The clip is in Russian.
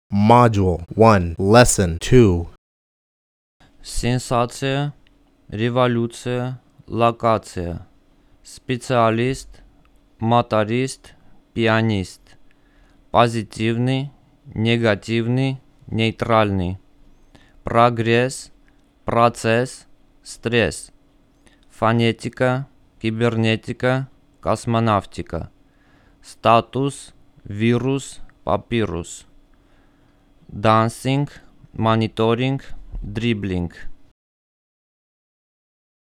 Module 1, Lesson 2. Сенсация, революция, локация. Специалист, моторист, пианист. Позитивный, негативный, нейтральный. Прогресс, процесс, стресс. Фонетика, кибернетика, космонавтика. Статус, вирус, папирус. Dancing, мониторинг, дриблинг.